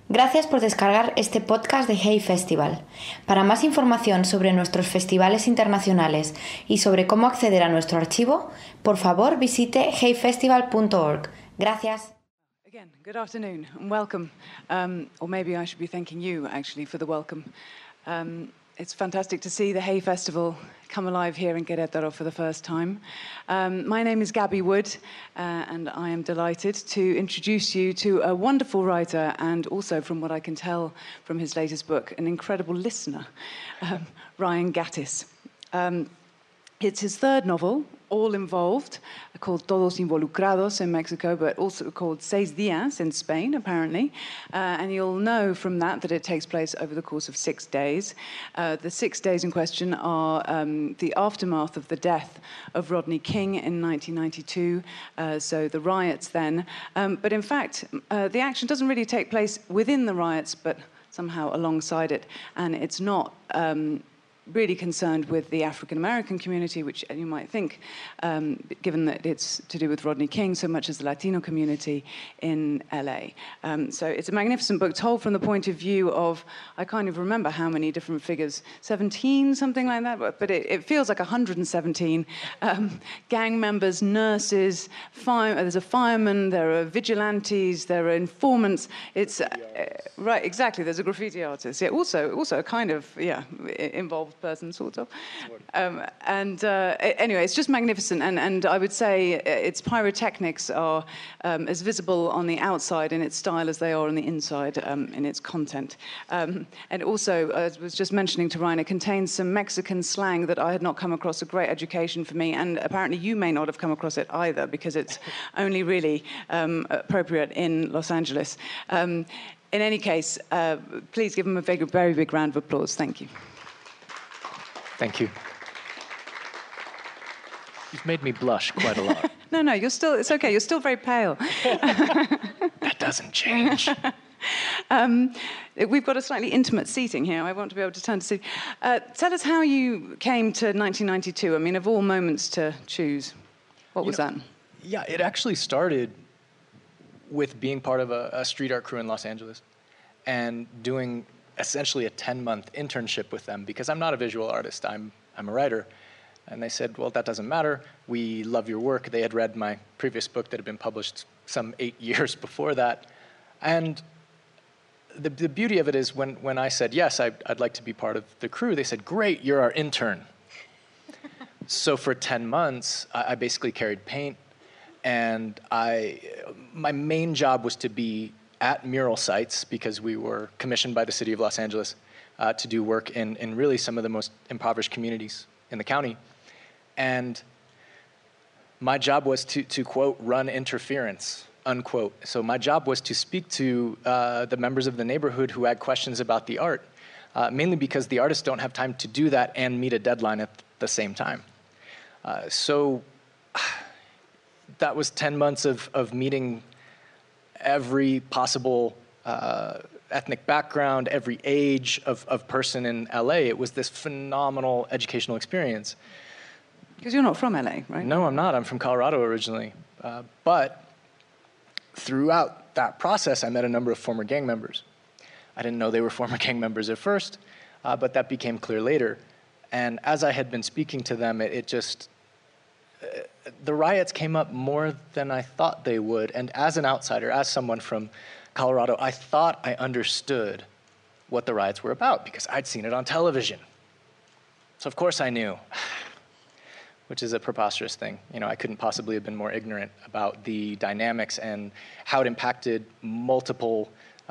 Gracias por descargar este podcast de Hey Festival. Para más información sobre nuestros festivales internacionales y sobre cómo acceder a nuestro archivo, por favor visite heyfestival.org. Gracias. Again, good afternoon and welcome. Or maybe I should be thanking you, actually, for the welcome. It's fantastic to see the Hay Festival come alive here in Querétaro for the first time. My name is Gabby Wood, and I am delighted to introduce you to a wonderful writer and also, from what I can tell from his latest book, an incredible listener, Ryan Gattis. It's his third novel, All Involved, called Todos Involucrados in Mexico, but also called Seis Días in Spain, apparently. And you'll know from that it takes place over the course of 6 days. The 6 days in question are the aftermath of the death of Rodney King in 1992, so the riots then. But in fact, the action doesn't really take place within the riots, but somehow alongside it. And it's not really concerned with the African-American community, which you might think, given that it's to do with Rodney King, so much as the Latino community in LA. So it's a magnificent book told from the point of view of, I can't even remember how many different figures, 17, something like that, but it feels like 117 gang members, nurses, there's a fireman, there are vigilantes, there are informants. It's, right, exactly, there's a graffiti artist. Yeah, also a kind of, involved person, sort of. Anyway, it's just magnificent, and I would say its pyrotechnics are as visible on the outside in its style as they are on the inside in its content. And also, as I was just mentioning to Ryan, it contains some Mexican slang that I had not come across, a great education for me, and apparently you may not have come across it either, because it's only really appropriate in Los Angeles. In any case, please give him a very, very big round of applause. Thank you. Thank you. You've made me blush quite a lot. No, it's okay. You're still very pale. That doesn't change. We've got a slightly intimate seating here. I want to be able to turn to see. Tell us how you came to 1992. I mean, of all moments to choose, what was that? Yeah, it actually started with being part of a street art crew in Los Angeles and doing essentially a 10-month internship with them, because I'm not a visual artist, I'm a writer. And they said, well, that doesn't matter. We love your work. They had read my previous book that had been published some 8 years before that. And the beauty of it is when I said, yes, I'd like to be part of the crew, they said, great, you're our intern. So for 10 months, I basically carried paint, and my main job was to be at mural sites, because we were commissioned by the city of Los Angeles to do work in really some of the most impoverished communities in the county. And my job was to quote, run interference, unquote. So my job was to speak to the members of the neighborhood who had questions about the art, mainly because the artists don't have time to do that and meet a deadline at the same time. So that was 10 months of meeting every possible ethnic background, every age of person in LA. It was this phenomenal educational experience. Because you're not from LA, right? No, I'm not. I'm from Colorado originally. But throughout that process, I met a number of former gang members. I didn't know they were former gang members at first, but that became clear later. And as I had been speaking to them, the riots came up more than I thought they would. And as an outsider, as someone from Colorado, I thought I understood what the riots were about because I'd seen it on television. So of course I knew, which is a preposterous thing. You know, I couldn't possibly have been more ignorant about the dynamics and how it impacted multiple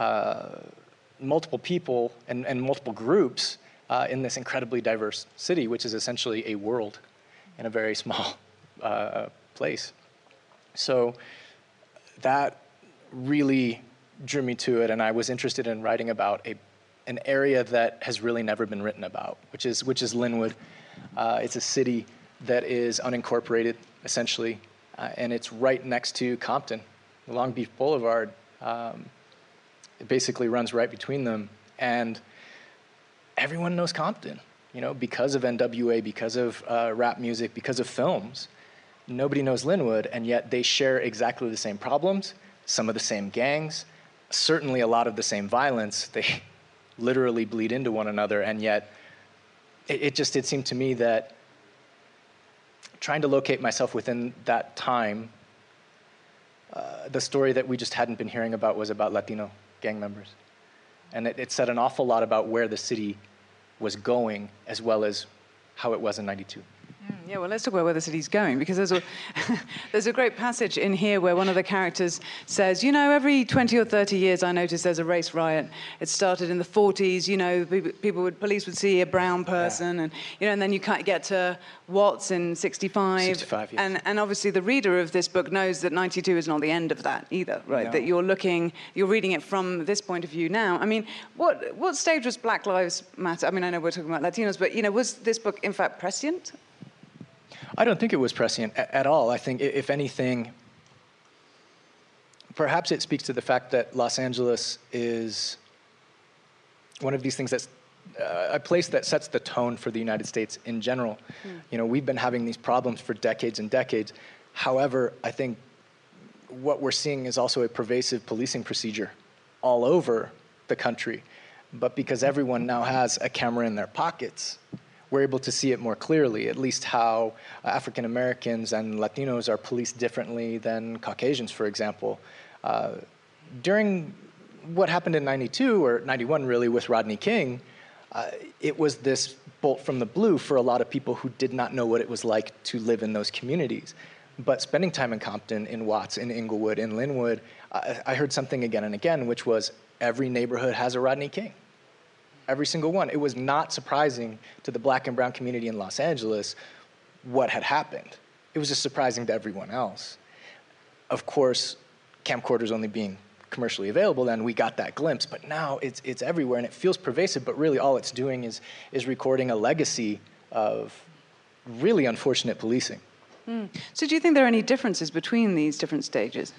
people and multiple groups in this incredibly diverse city, which is essentially a world in a very small place. So that really drew me to it, and I was interested in writing about an area that has really never been written about, which is Lynwood. It's a city that is unincorporated, essentially, and it's right next to Compton. The Long Beach Boulevard, it basically runs right between them, and everyone knows Compton, you know, because of NWA, because of rap music, because of films. Nobody knows Lynwood, and yet they share exactly the same problems, some of the same gangs, certainly a lot of the same violence. They literally bleed into one another, and yet it seemed to me that trying to locate myself within that time, the story that we just hadn't been hearing about was about Latino gang members. And it said an awful lot about where the city was going, as well as how it was in '92. Yeah, well, let's talk about where the city's going, because there's a great passage in here where one of the characters says, you know, every 20 or 30 years I notice there's a race riot. It started in the 40s, you know, police would see a brown person, and, you know, and then you kind of get to Watts in 65. 65, yes. And obviously the reader of this book knows that 92 is not the end of that either, right? No. That you're reading it from this point of view now. I mean, what stage was Black Lives Matter? I mean, I know we're talking about Latinos, but, you know, was this book in fact prescient? I don't think it was prescient at all. I think, if anything, perhaps it speaks to the fact that Los Angeles is one of these things that's a place that sets the tone for the United States in general. You know, we've been having these problems for decades and decades. However, I think what we're seeing is also a pervasive policing procedure all over the country. But because everyone now has a camera in their pockets, we're able to see it more clearly, at least how African Americans and Latinos are policed differently than Caucasians, for example. During what happened in '92, or '91 really, with Rodney King, it was this bolt from the blue for a lot of people who did not know what it was like to live in those communities. But spending time in Compton, in Watts, in Inglewood, in Linwood, I heard something again and again, which was every neighborhood has a Rodney King. Every single one. It was not surprising to the Black and brown community in Los Angeles what had happened. It was just surprising to everyone else. Of course, camcorders only being commercially available, then we got that glimpse. But now it's everywhere, and it feels pervasive. But really, all it's doing is recording a legacy of really unfortunate policing. So, do you think there are any differences between these different stages?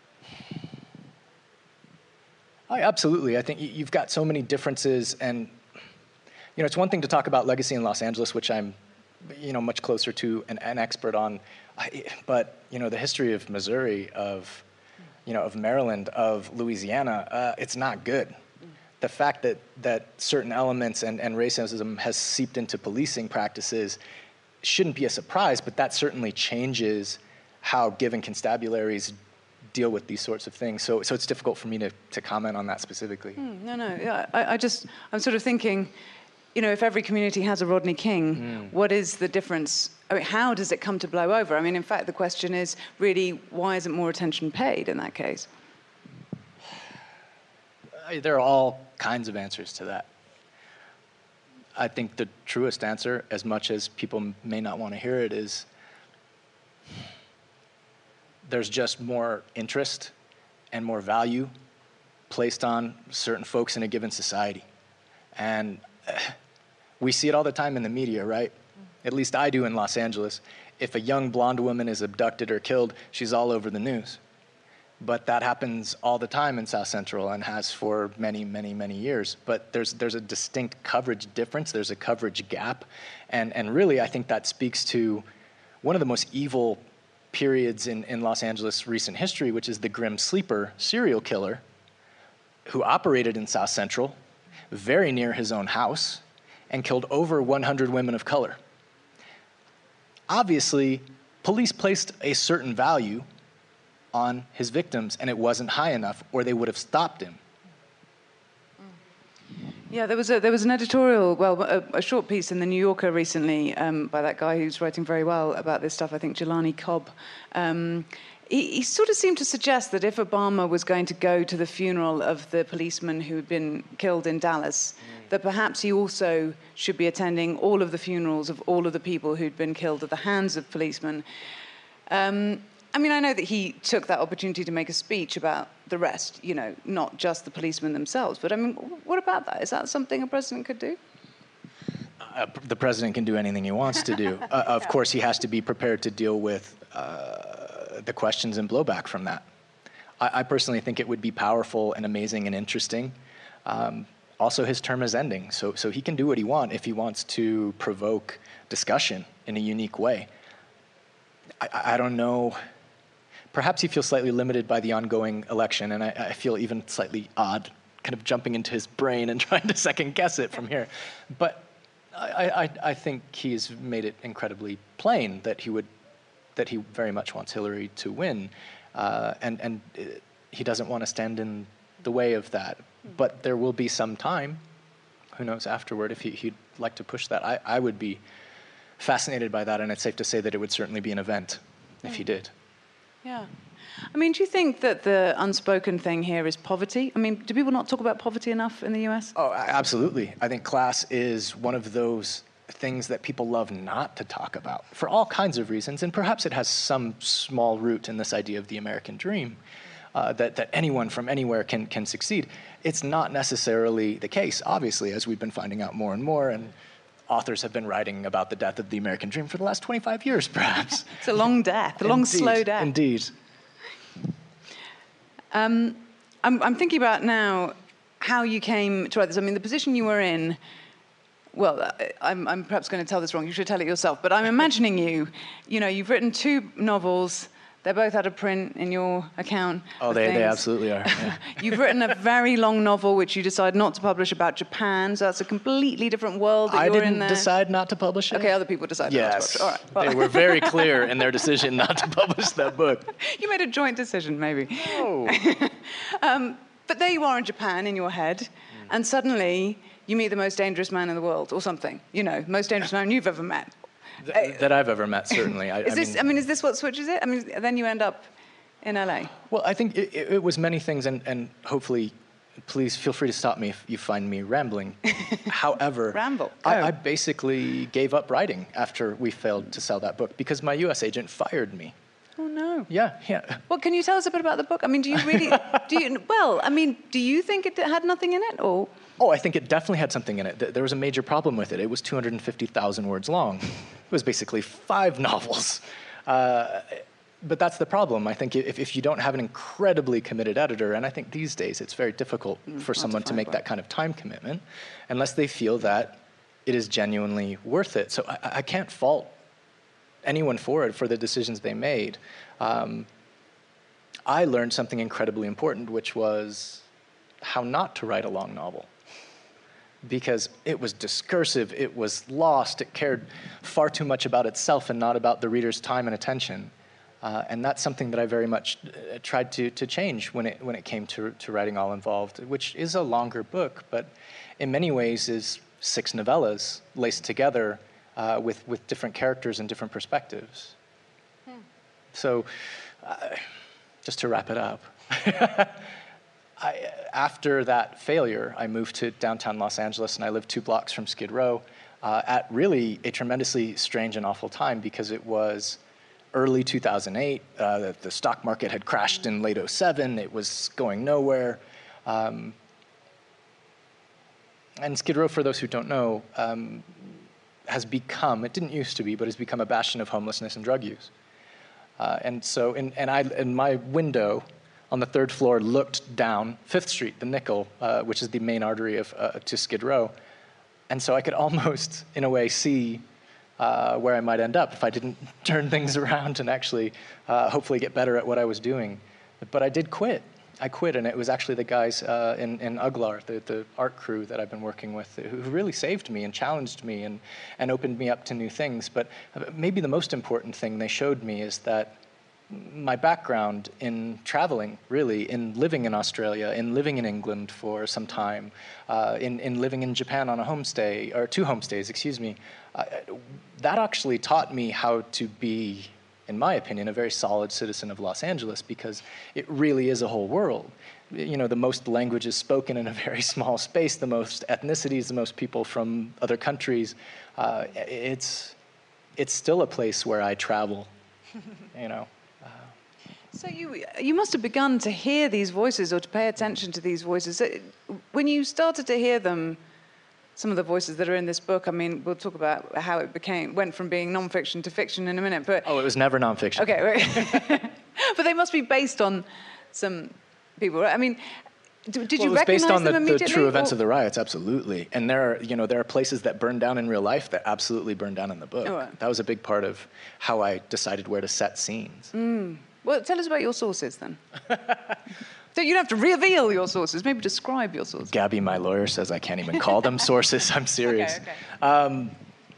Absolutely. I think you've got so many differences, and you know, it's one thing to talk about legacy in Los Angeles, which I'm, you know, much closer to an expert on, but you know, the history of Missouri, of Maryland, of Louisiana, it's not good. The fact that certain elements and racism has seeped into policing practices shouldn't be a surprise, but that certainly changes how given constabularies deal with these sorts of things. So it's difficult for me to comment on that specifically. No. Yeah, I'm sort of thinking, you know, if every community has a Rodney King, what is the difference? I mean, how does it come to blow over? I mean, in fact, the question is really, why isn't more attention paid in that case? There are all kinds of answers to that. I think the truest answer, as much as people may not want to hear it, is there's just more interest and more value placed on certain folks in a given society. And we see it all the time in the media, right? At least I do in Los Angeles. If a young blonde woman is abducted or killed, she's all over the news. But that happens all the time in South Central and has for many, many, many years. But there's a distinct coverage difference. There's a coverage gap. And really, I think that speaks to one of the most evil periods in Los Angeles recent history, which is the Grim Sleeper serial killer who operated in South Central, very near his own house, and killed over 100 women of color. Obviously, police placed a certain value on his victims, and it wasn't high enough, or they would have stopped him. Yeah, there was an editorial, a short piece in the New Yorker recently by that guy who's writing very well about this stuff, I think Jelani Cobb. He sort of seemed to suggest that if Obama was going to go to the funeral of the policeman who had been killed in Dallas, that perhaps he also should be attending all of the funerals of all of the people who'd been killed at the hands of policemen. I mean, I know that he took that opportunity to make a speech about the rest, you know, not just the policemen themselves. But I mean, what about that? Is that something a president could do? The president can do anything he wants to do. Of course, he has to be prepared to deal with the questions and blowback from that. I personally think it would be powerful and amazing and interesting. Also, his term is ending, so he can do what he wants if he wants to provoke discussion in a unique way. I don't know. perhaps he feels slightly limited by the ongoing election, and I feel even slightly odd kind of jumping into his brain and trying to second guess it from here. But I think he's made it incredibly plain that he very much wants Hillary to win, and he doesn't want to stand in the way of that. But there will be some time, who knows, afterward, if he'd like to push that. I would be fascinated by that, and it's safe to say that it would certainly be an event if he did. Yeah. I mean, do you think that the unspoken thing here is poverty? I mean, do people not talk about poverty enough in the US? Oh, absolutely. I think class is one of those things that people love not to talk about for all kinds of reasons, and perhaps it has some small root in this idea of the American dream, that anyone from anywhere can succeed. It's not necessarily the case, obviously, as we've been finding out more and more, and authors have been writing about the death of the American dream for the last 25 years, perhaps. It's a long death, a long, slow death. Indeed. I'm thinking about now how you came to write this. I mean, the position you were in, well, I'm perhaps going to tell this wrong. You should tell it yourself. But I'm imagining you've written 2 novels. They're both out of print in your account. Oh, they absolutely are. Yeah. You've written a very long novel, which you decided not to publish, about Japan. So that's a completely different world that you're in there. I didn't decide not to publish it. Okay, other people decided not to publish it. All right. Well. They were very clear in their decision not to publish that book. You made a joint decision, maybe. Oh. But there you are in Japan, in your head, and suddenly you meet the most dangerous man in the world, or something. Most dangerous man you've ever met. That I've ever met, certainly. Is this what switches it? I mean, then you end up in LA. Well, I think it was many things, and hopefully, please feel free to stop me if you find me rambling. However, Ramble. I basically gave up writing after we failed to sell that book because my U.S. agent fired me. Oh, no. Yeah. Well, can you tell us a bit about the book? I mean, do you think it had nothing in it, or? Oh, I think it definitely had something in it. There was a major problem with it. It was 250,000 words long. It was basically 5 novels. But that's the problem. I think if you don't have an incredibly committed editor, and I think these days it's very difficult for someone to make that kind of time commitment, unless they feel that it is genuinely worth it. So I can't fault anyone for the decisions they made. I learned something incredibly important, which was how not to write a long novel. Because it was discursive, it was lost, it cared far too much about itself and not about the reader's time and attention. And that's something that I very much tried to change when it came to writing All Involved, which is a longer book, but in many ways is 6 novellas laced together with different characters and different perspectives. So, just to wrap it up, after that failure, I moved to downtown Los Angeles, and I lived 2 blocks from Skid Row at really a tremendously strange and awful time because it was early 2008. The stock market had crashed in late 2007. It was going nowhere. And Skid Row, for those who don't know, has become, it didn't used to be, but has become a bastion of homelessness and drug use. And so, in my window on the 3rd floor looked down 5th Street, the Nickel, which is the main artery to Skid Row. And so I could almost, in a way, see where I might end up if I didn't turn things around and actually hopefully get better at what I was doing. But I did quit. I quit, and it was actually the guys in Uglar, the art crew that I've been working with, who really saved me and challenged me and opened me up to new things. But maybe the most important thing they showed me is that my background in traveling, really, in living in Australia, in living in England for some time, in living in Japan on a homestay, or 2 homestays, excuse me, that actually taught me how to be, in my opinion, a very solid citizen of Los Angeles, because it really is a whole world. The most languages spoken in a very small space, the most ethnicities, the most people from other countries. It's still a place where I travel, So you must have begun to hear these voices or to pay attention to these voices. When you started to hear them, some of the voices that are in this book, I mean, we'll talk about how it went from being nonfiction to fiction in a minute. But it was never nonfiction. Okay, but they must be based on some people, right? I mean, did you recognize them immediately? It was based on the true events of the riots, absolutely. And there are places that burned down in real life that absolutely burned down in the book. Oh, right. That was a big part of how I decided where to set scenes. Well, tell us about your sources then. You don't have to reveal your sources. Maybe describe your sources. Gabby, my lawyer, says I can't even call them sources. I'm serious. Okay.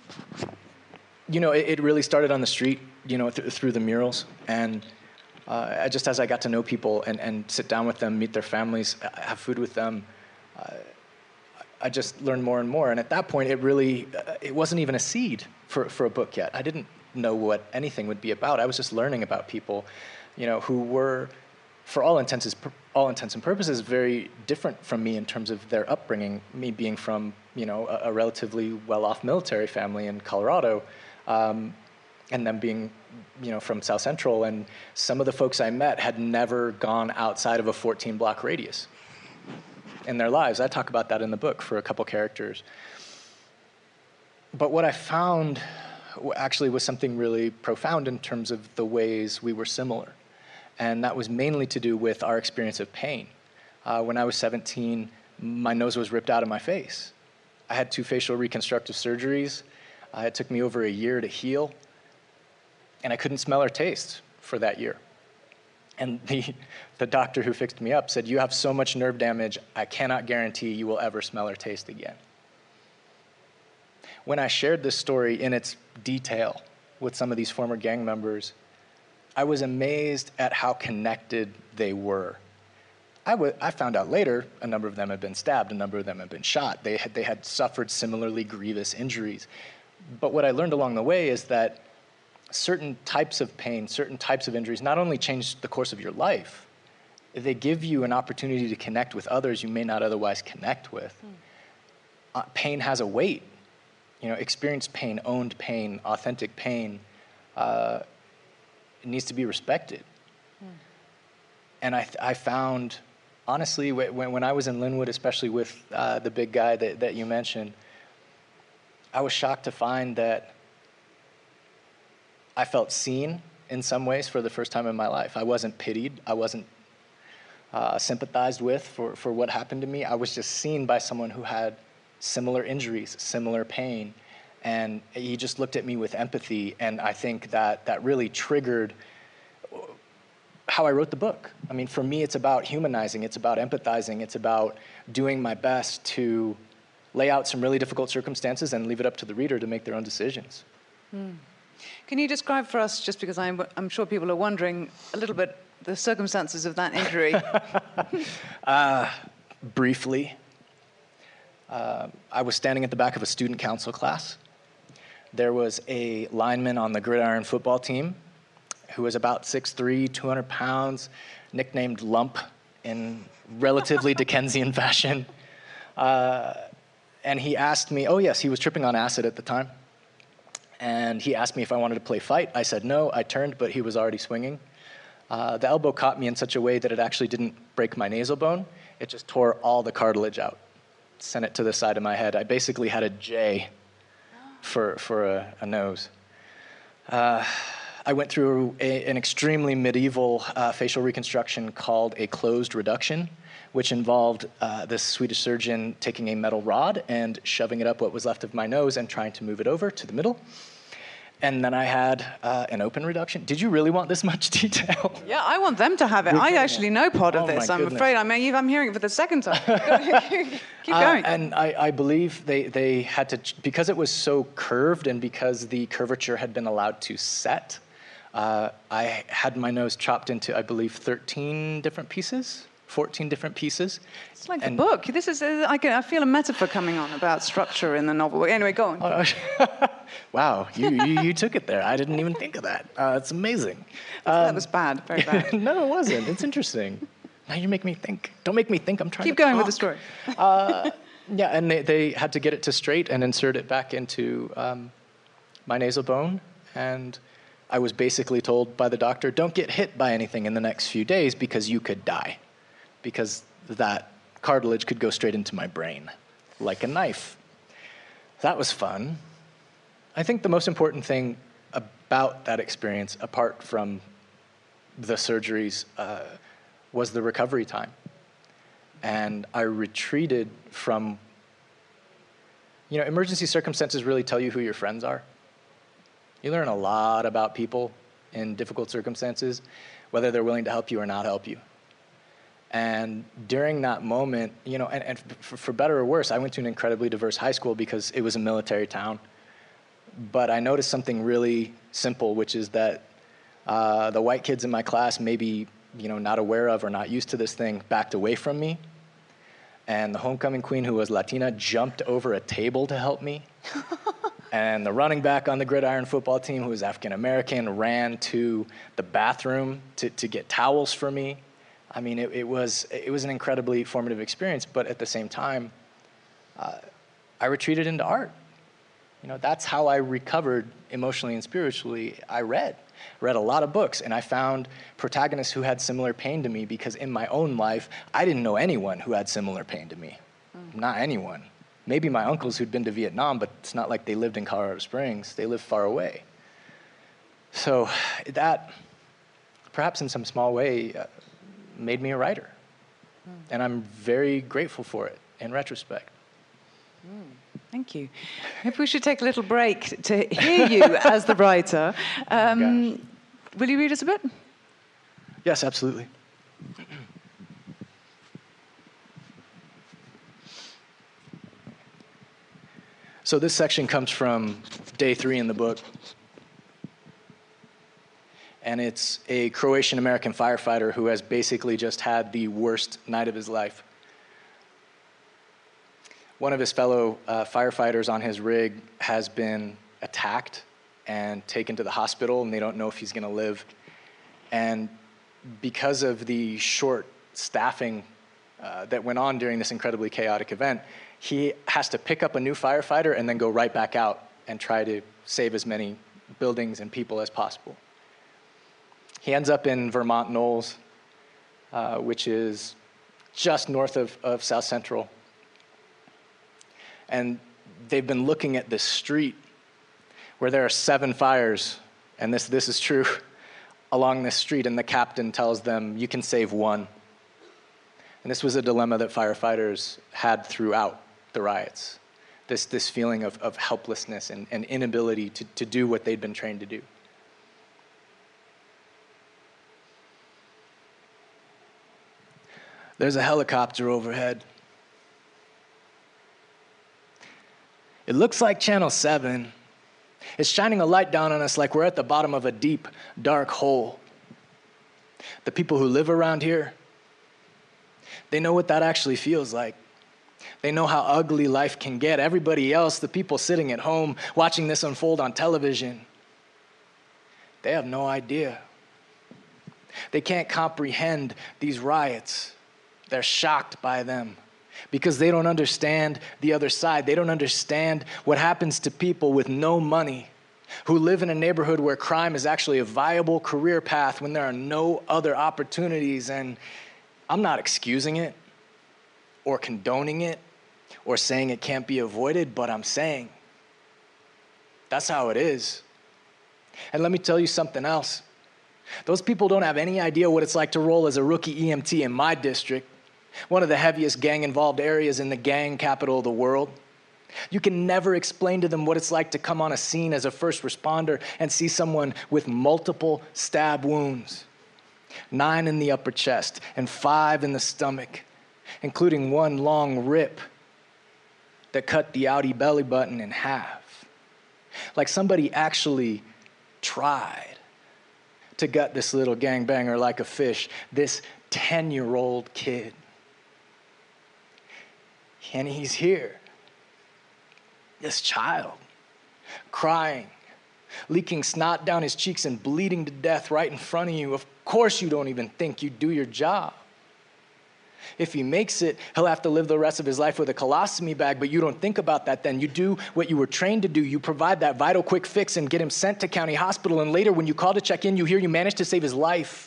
It really started on the street, through the murals. And just as I got to know people and sit down with them, meet their families, have food with them, I just learned more and more. And at that point, it wasn't even a seed for a book yet. I didn't know what anything would be about. I was just learning about people, who were, for all intents and purposes, very different from me in terms of their upbringing. Me being from, a relatively well-off military family in Colorado, and them being, from South Central. And some of the folks I met had never gone outside of a 14-block radius in their lives. I talk about that in the book for a couple characters. But what I found actually was something really profound in terms of the ways we were similar. And that was mainly to do with our experience of pain. When I was 17, my nose was ripped out of my face. I had 2 facial reconstructive surgeries. It took me over a year to heal. And I couldn't smell or taste for that year. And the doctor who fixed me up said, "You have so much nerve damage, I cannot guarantee you will ever smell or taste again." When I shared this story in its detail with some of these former gang members, I was amazed at how connected they were. I found out later a number of them had been stabbed, a number of them had been shot. They had suffered similarly grievous injuries. But what I learned along the way is that certain types of pain, certain types of injuries not only change the course of your life, they give you an opportunity to connect with others you may not otherwise connect with. Pain has a weight. Experienced pain, owned pain, authentic pain, it needs to be respected. And I found, honestly, when I was in Linwood, especially with the big guy that you mentioned, I was shocked to find that I felt seen in some ways for the first time in my life. I wasn't pitied. I wasn't sympathized with for what happened to me. I was just seen by someone who had similar injuries, similar pain. And he just looked at me with empathy. And I think that really triggered how I wrote the book. I mean, for me, it's about humanizing. It's about empathizing. It's about doing my best to lay out some really difficult circumstances and leave it up to the reader to make their own decisions. Can you describe for us, just because I'm sure people are wondering a little bit, the circumstances of that injury? Briefly, I was standing at the back of a student council class. There was a lineman on the gridiron football team who was about 6'3", 200 pounds, nicknamed Lump in relatively Dickensian fashion. And he asked me, he was tripping on acid at the time. And he asked me if I wanted to play fight. I said no. I turned, but he was already swinging. The elbow caught me in such a way that it actually didn't break my nasal bone. It just tore all the cartilage out, sent it to the side of my head. I basically had a J for a nose. I went through an extremely medieval facial reconstruction called a closed reduction, which involved this Swedish surgeon taking a metal rod and shoving it up what was left of my nose and trying to move it over to the middle. And then I had an open reduction. Did you really want this much detail? Yeah, I want them to have it. I actually know part of this. I'm afraid I'm hearing it for the second time. Keep going. And I believe they had to, because it was so curved and because the curvature had been allowed to set, I had my nose chopped into, I believe, 13 different pieces. 14 different pieces. It's like the book. This is, I feel a metaphor coming on about structure in the novel. Anyway, go on. Wow, you took it there. I didn't even think of that. It's amazing. That was bad, very bad. No, it wasn't. It's interesting. Now you make me think. Don't make me think. I'm trying to Keep going talk. with the story. Yeah, and they had to get it to straight and insert it back into my nasal bone. And I was basically told by the doctor, don't get hit by anything in the next few days because you could die. Because that cartilage could go straight into my brain, like a knife. That was fun. I think the most important thing about that experience, apart from the surgeries, was the recovery time. And I retreated from, emergency circumstances really tell you who your friends are. You learn a lot about people in difficult circumstances. whether they're willing to help you or not help you. And during that moment, you know, and for better or worse, I went to an incredibly diverse high school because it was a military town. But I noticed something really simple, which is that the white kids in my class, maybe, you know, not aware of or not used to this thing, backed away from me. And the homecoming queen, who was Latina, jumped over a table to help me. And the running back on the gridiron football team, who was African American, ran to the bathroom to get towels for me. I mean, it was an incredibly formative experience, but at the same time, I retreated into art. You know, that's how I recovered emotionally and spiritually. I read a lot of books, and I found protagonists who had similar pain to me, because in my own life, I didn't know anyone who had similar pain to me. Not anyone. Maybe my uncles who'd been to Vietnam, but it's not like they lived in Colorado Springs. They lived far away. So that, perhaps in some small way, made me a writer. And I'm very grateful for it in retrospect. Thank you. Maybe we should take a little break to hear you as the writer. Will you read us a bit? Yes, absolutely. So this section comes from day 3 in the book. And it's a Croatian-American firefighter who has basically just had the worst night of his life. One of his fellow firefighters on his rig has been attacked and taken to the hospital, and they don't know if he's going to live. And because of the short staffing that went on during this incredibly chaotic event, he has to pick up a new firefighter and then go right back out and try to save as many buildings and people as possible. He ends up in Vermont Knolls, which is just north of South Central. And they've been looking at this street where there are 7 fires, and this is true, along this street, and the captain tells them, you can save 1. And this was a dilemma that firefighters had throughout the riots, this feeling of helplessness and inability to do what they'd been trained to do. There's a helicopter overhead. It looks like Channel 7. It's shining a light down on us like we're at the bottom of a deep, dark hole. The people who live around here, they know what that actually feels like. They know how ugly life can get. Everybody else, the people sitting at home watching this unfold on television, they have no idea. They can't comprehend these riots. They're shocked by them because they don't understand the other side. They don't understand what happens to people with no money, who live in a neighborhood where crime is actually a viable career path when there are no other opportunities. And I'm not excusing it or condoning it or saying it can't be avoided, but I'm saying that's how it is. And let me tell you something else. Those people don't have any idea what it's like to roll as a rookie EMT in my district, one of the heaviest gang-involved areas in the gang capital of the world. You can never explain to them what it's like to come on a scene as a first responder and see someone with multiple stab wounds, 9 in the upper chest and 5 in the stomach, including one long rip that cut the outie belly button in half. Like somebody actually tried to gut this little gangbanger like a fish, this 10-year-old kid. And he's here, this child, crying, leaking snot down his cheeks and bleeding to death right in front of you. Of course you don't even think you do your job. If he makes it, he'll have to live the rest of his life with a colostomy bag, but you don't think about that then. You do what you were trained to do. You provide that vital quick fix and get him sent to county hospital, and later when you call to check in, you hear you managed to save his life.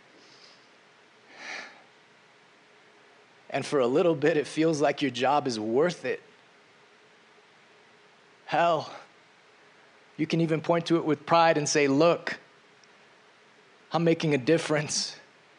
And for a little bit, it feels like your job is worth it. Hell, you can even point to it with pride and say, look, I'm making a difference.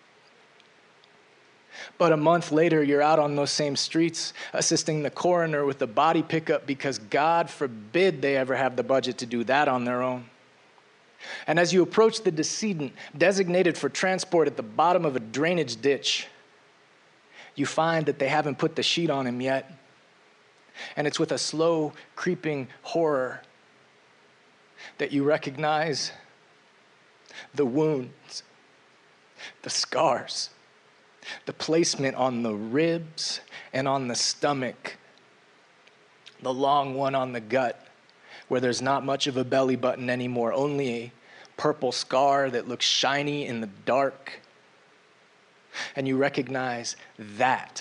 But a month later, you're out on those same streets assisting the coroner with the body pickup because God forbid they ever have the budget to do that on their own. And as you approach the decedent designated for transport at the bottom of a drainage ditch, you find that they haven't put the sheet on him yet. And it's with a slow, creeping horror that you recognize the wounds, the scars, the placement on the ribs and on the stomach, the long one on the gut, where there's not much of a belly button anymore, only a purple scar that looks shiny in the dark. And you recognize that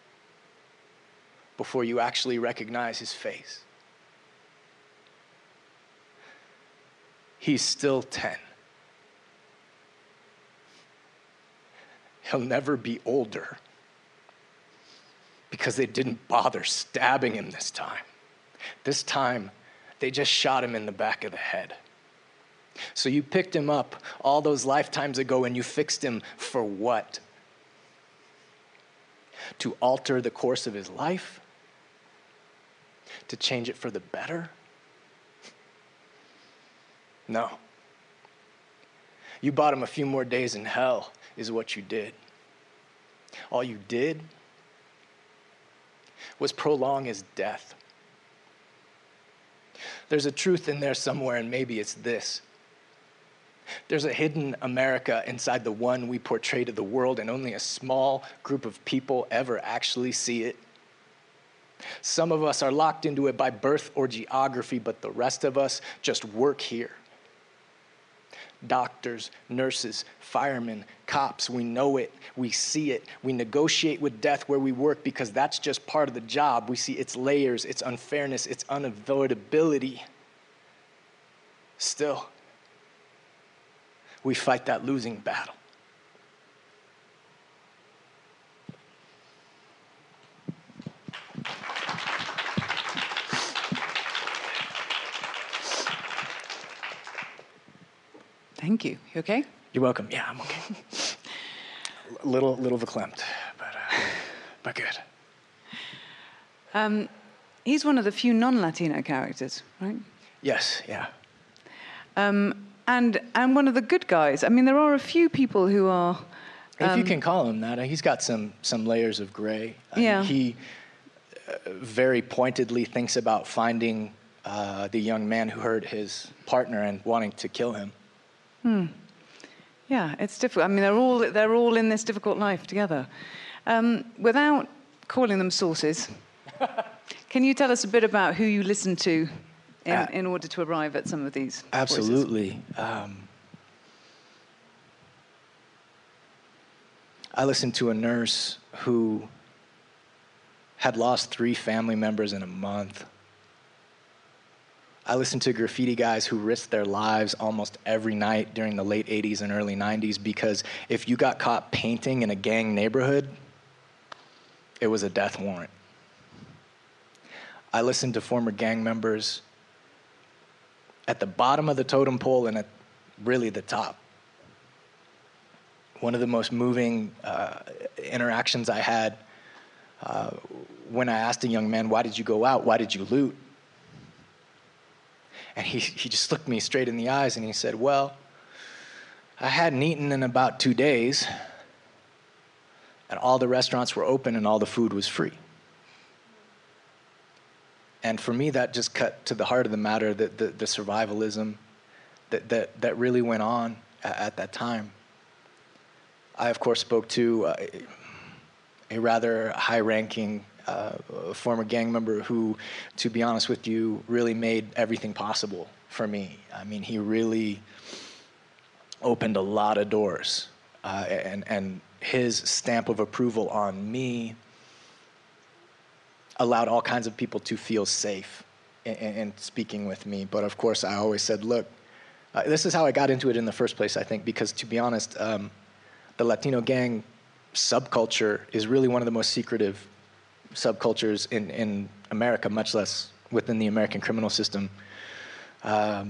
before you actually recognize his face. He's still 10. He'll never be older because they didn't bother stabbing him this time. This time, they just shot him in the back of the head. So you picked him up all those lifetimes ago and you fixed him for what? To alter the course of his life? To change it for the better? No. You bought him a few more days in hell, is what you did. All you did was prolong his death. There's a truth in there somewhere, and maybe it's this. There's a hidden America inside the one we portray to the world, and only a small group of people ever actually see it. Some of us are locked into it by birth or geography, but the rest of us just work here. Doctors, nurses, firemen, cops, we know it, we see it. We negotiate with death where we work because that's just part of the job. We see its layers, its unfairness, its unavoidability. Still, we fight that losing battle. Thank you. You okay? You're welcome. Yeah, I'm okay. little verklempt, but good. He's one of the few non-Latino characters, right? Yes, yeah. And one of the good guys. I mean, there are a few people who are... if you can call him that. He's got some layers of gray. Yeah. He very pointedly thinks about finding the young man who hurt his partner and wanting to kill him. Yeah, it's difficult. I mean, they're all in this difficult life together. Without calling them sources, can you tell us a bit about who you listen to in order to arrive at some of these Absolutely. I listened to a nurse who had lost 3 family members in a month. I listened to graffiti guys who risked their lives almost every night during the late 80s and early 90s because if you got caught painting in a gang neighborhood, it was a death warrant. I listened to former gang members at the bottom of the totem pole and at really the top. One of the most moving interactions I had when I asked a young man, why did you go out? Why did you loot? And he just looked me straight in the eyes and he said, well, I hadn't eaten in about 2 days and all the restaurants were open and all the food was free. And for me, that just cut to the heart of the matter, that the survivalism that really went on at that time. I, of course, spoke to a rather high-ranking former gang member who, to be honest with you, really made everything possible for me. I mean, he really opened a lot of doors, and his stamp of approval on me allowed all kinds of people to feel safe in speaking with me. But of course, I always said, look, this is how I got into it in the first place, I think, because to be honest, the Latino gang subculture is really one of the most secretive subcultures in America, much less within the American criminal system. I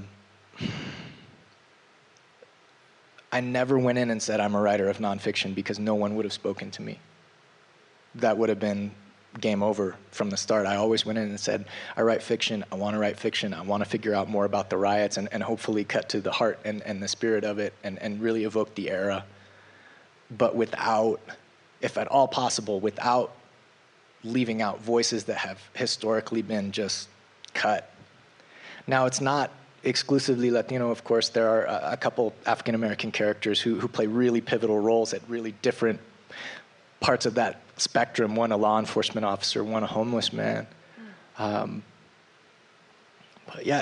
never went in and said I'm a writer of nonfiction because no one would have spoken to me. That would have been game over from the start. I always went in and said, I write fiction, I want to write fiction, I want to figure out more about the riots and hopefully cut to the heart and the spirit of it and really evoke the era. But without, if at all possible, without leaving out voices that have historically been just cut. Now, it's not exclusively Latino, of course. There are a couple African-American characters who play really pivotal roles at really different parts of that spectrum. One a law enforcement officer, one a homeless man. But yeah,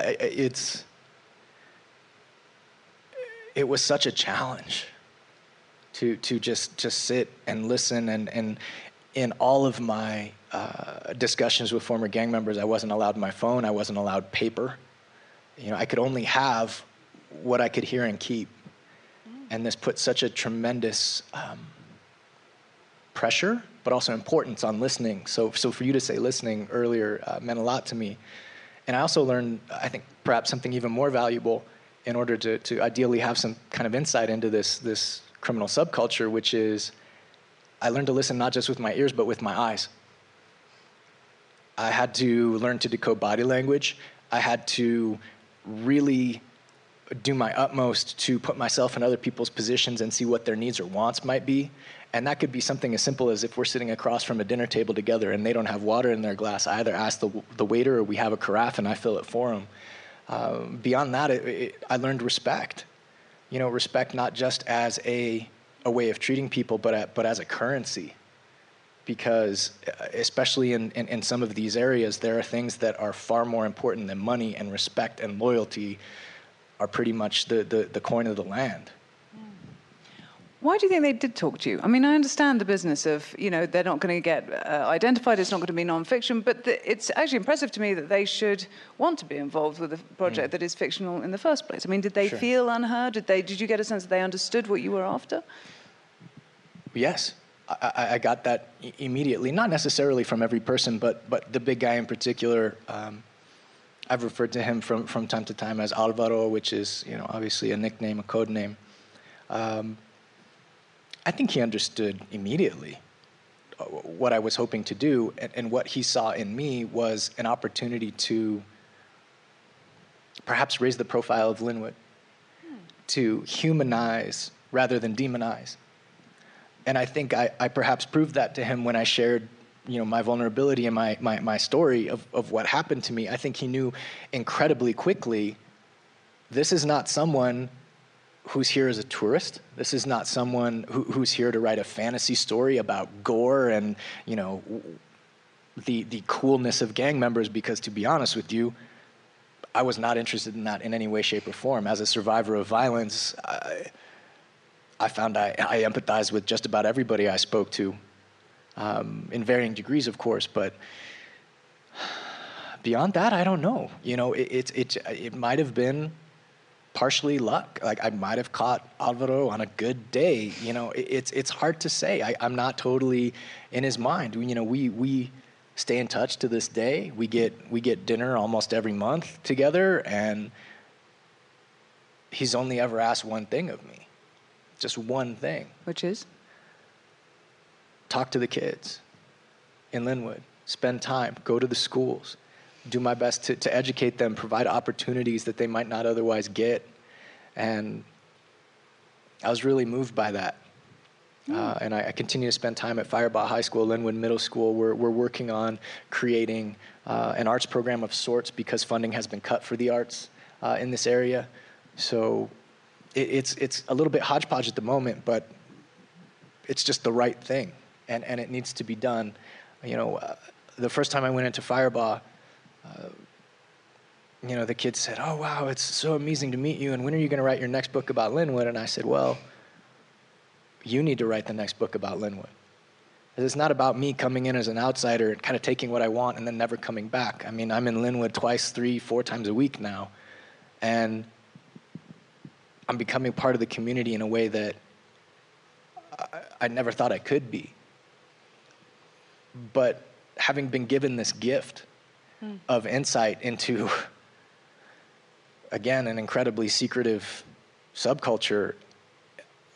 it was such a challenge to just sit and listen. And in all of my discussions with former gang members, I wasn't allowed my phone, I wasn't allowed paper. I could only have what I could hear and keep. And this put such a tremendous pressure, but also importance on listening. So for you to say listening earlier meant a lot to me. And I also learned, I think, perhaps something even more valuable in order to ideally have some kind of insight into this criminal subculture, which is I learned to listen not just with my ears, but with my eyes. I had to learn to decode body language. I had to really do my utmost to put myself in other people's positions and see what their needs or wants might be. And that could be something as simple as if we're sitting across from a dinner table together and they don't have water in their glass, I either ask the waiter or we have a carafe and I fill it for them. Beyond that, I learned respect. Respect not just as a way of treating people, but as a currency. Because especially in some of these areas, there are things that are far more important than money, and respect and loyalty are pretty much the coin of the land. Why do you think they did talk to you? I mean, I understand the business of, they're not going to get identified, it's not going to be non-fiction, but it's actually impressive to me that they should want to be involved with a project that is fictional in the first place. I mean, did they feel unheard? Did you get a sense that they understood what you were after? Yes. I got that immediately, not necessarily from every person, but the big guy in particular. I've referred to him from time to time as Alvaro, which is obviously a nickname, a code name. I think he understood immediately what I was hoping to do, and what he saw in me was an opportunity to perhaps raise the profile of Linwood, to humanize rather than demonize. And I think I perhaps proved that to him when I shared, my vulnerability and my story of what happened to me. I think he knew incredibly quickly, this is not someone who's here as a tourist. This is not someone who's here to write a fantasy story about gore and, the coolness of gang members, because to be honest with you, I was not interested in that in any way, shape, or form. As a survivor of violence, I found I empathized with just about everybody I spoke to, in varying degrees, of course. But beyond that, I don't know. It might have been partially luck. Like, I might have caught Alvaro on a good day. It's hard to say. I'm not totally in his mind. We stay in touch to this day. We get dinner almost every month together, and he's only ever asked one thing of me. Just one thing. Which is? Talk to the kids in Linwood. Spend time. Go to the schools. Do my best to educate them, provide opportunities that they might not otherwise get. And I was really moved by that. And I continue to spend time at Firebaugh High School, Linwood Middle School. We're working on creating an arts program of sorts because funding has been cut for the arts in this area. So it's a little bit hodgepodge at the moment, but it's just the right thing, and it needs to be done. The first time I went into Firebaugh, the kids said, "Oh wow, it's so amazing to meet you, and when are you going to write your next book about Linwood?" And I said, "Well, you need to write the next book about Linwood. It's not about me coming in as an outsider and kind of taking what I want and then never coming back. I mean, I'm in Linwood twice, 3, 4 times a week now, and I'm becoming part of the community in a way that I never thought I could be. But having been given this gift of insight into, again, an incredibly secretive subculture,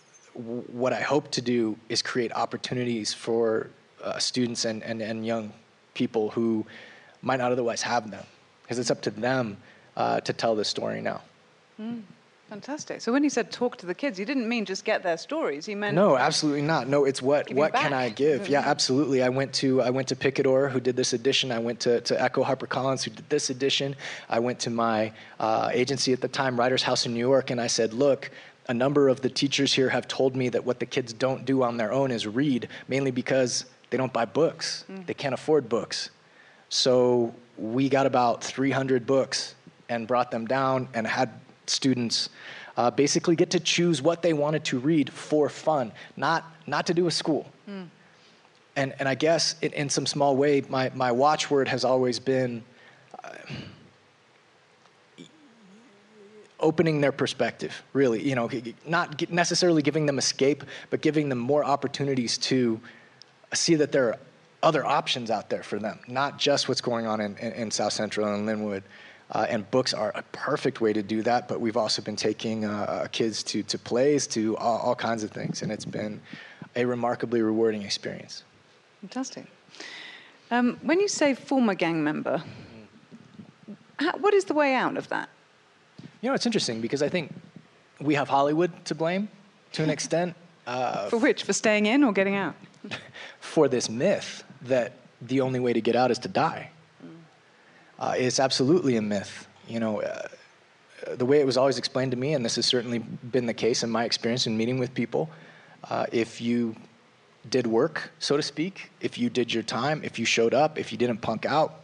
what I hope to do is create opportunities for students and young people who might not otherwise have them, because it's up to them to tell this story now. Fantastic. So when you said talk to the kids, you didn't mean just get their stories. You meant no, absolutely not. No, it's what can I give? Yeah, absolutely. I went to Picador, who did this edition. I went to Echo HarperCollins, who did this edition. I went to my agency at the time, Writers House in New York, and I said, look, a number of the teachers here have told me that what the kids don't do on their own is read, mainly because they don't buy books. They can't afford books. So we got about 300 books and brought them down and had students basically get to choose what they wanted to read for fun, not to do with school. And I guess in some small way, my watchword has always been opening their perspective, really. Not necessarily giving them escape, but giving them more opportunities to see that there are other options out there for them, not just what's going on in South Central and Linwood. And books are a perfect way to do that, but we've also been taking kids to plays, to all kinds of things, and it's been a remarkably rewarding experience. Fantastic. When you say former gang member, what is the way out of that? It's interesting, because I think we have Hollywood to blame to an extent. For which? For staying in or getting out? For this myth that the only way to get out is to die. It's absolutely a myth. The way it was always explained to me, and this has certainly been the case in my experience in meeting with people, if you did work, so to speak, if you did your time, if you showed up, if you didn't punk out,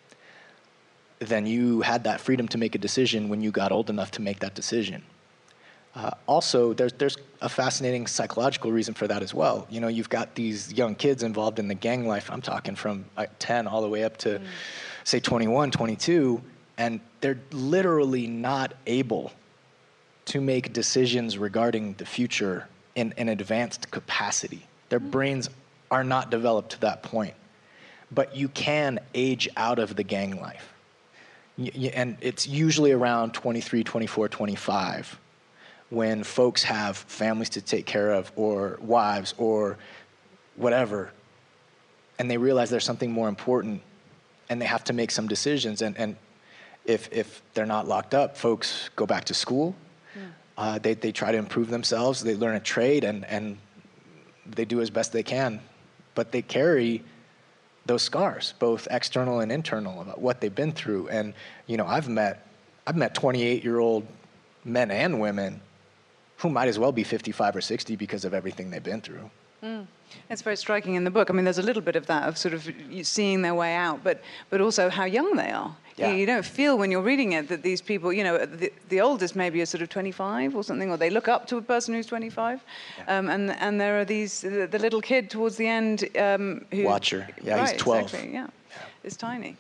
then you had that freedom to make a decision when you got old enough to make that decision. Also, there's a fascinating psychological reason for that as well. You've got these young kids involved in the gang life. I'm talking from 10 all the way up to, say, 21, 22, and they're literally not able to make decisions regarding the future in an advanced capacity. Their brains are not developed to that point. But you can age out of the gang life. And it's usually around 23, 24, 25. When folks have families to take care of, or wives, or whatever, and they realize there's something more important, and they have to make some decisions. And if they're not locked up, folks go back to school. They try to improve themselves. They learn a trade, and they do as best they can. But they carry those scars, both external and internal, about what they've been through. And I've met 28-year-old men and women who might as well be 55 or 60 because of everything they've been through. It's very striking in the book. I mean, there's a little bit of that, of sort of seeing their way out, but also how young they are. Yeah. You don't feel when you're reading it that these people, the oldest maybe is sort of 25 or something, or they look up to a person who's 25. Yeah. And there are the little kid towards the end who... Watcher. Yeah, right, he's 12. Exactly, yeah. It's tiny.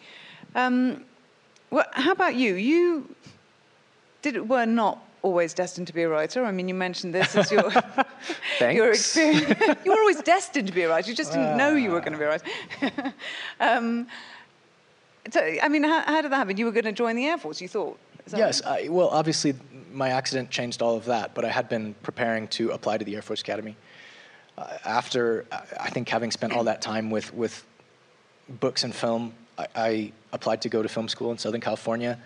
Well, how about you? You were not always destined to be a writer. I mean, you mentioned this as your your experience. You were always destined to be a writer. You just didn't know you were going to be a writer. So, I mean, how did that happen? You were going to join the Air Force, you thought? Yes. Well, obviously, my accident changed all of that, but I had been preparing to apply to the Air Force Academy. After, I think, having spent all that time with books and film, I applied to go to film school in Southern California.